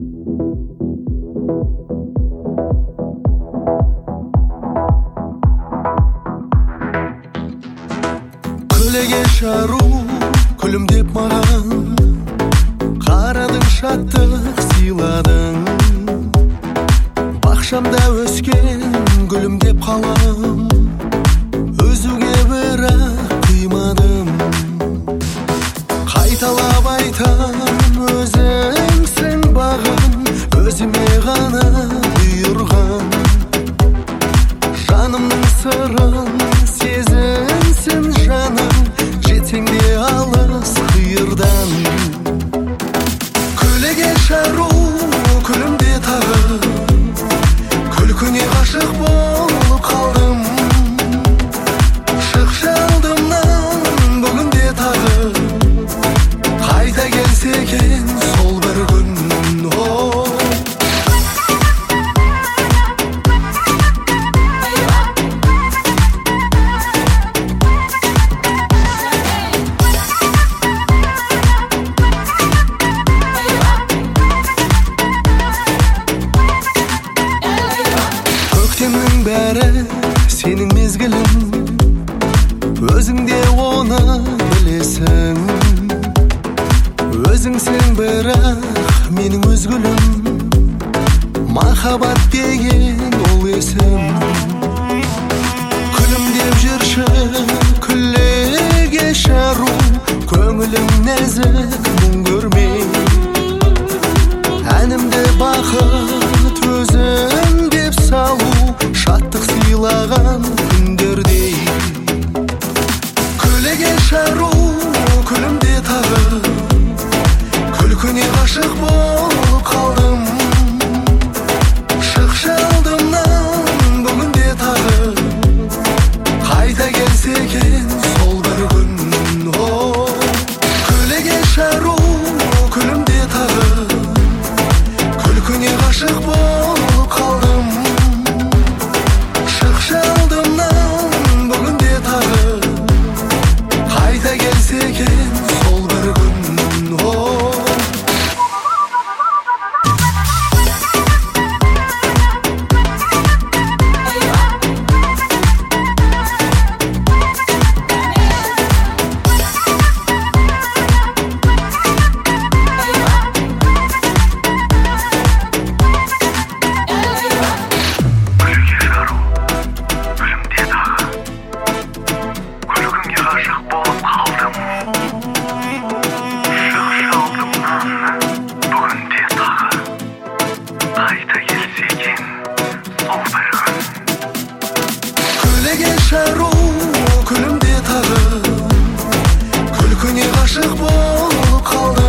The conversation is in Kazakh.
Күлеге шару күлімдеп маған, қарадың шаттық сыйладың. Бақшамда өскен гүлімдеп қалам, өзуге бірақ қимадым. Қайталап айтам, өзіңсің бағым, өзіме ғана бұйырған. Жанымның сырын сезінсін жаным, жетсең де алыс қиырдан. Күлеге шару күлімде тағы, күлкіне ғашық болып қалдым. Шықшы алдымнан бүгінде тағы, қайта келсе екен сол бір күн. Көктемнің бәрі сенің мезгілің, өзіңде оны білесің. Өзіңсің бірақ менің өз гүлім, махаббат деген ол есім. Күлімдеп жүрші күлеге шару, көңілім нәзік мұң көрмей. Әнімді бақыт өзің деп салу, шаттық сыйлаған күндердей. Күлеге шару күлімде тағы, күлкіне ғашық болып қалдым. Шықшы алдымнан бүгінде тағы, қайта келсе екен сол бір күн. Күлеге шару күлімде тағы, күлкіне ғашық болып қалдым. Шықшы алдымнан бүгінде тағы, қайта келсе екен сол бір күн. Күлеге шару күлімде тағы, күлкіне ғашық болып қалдым.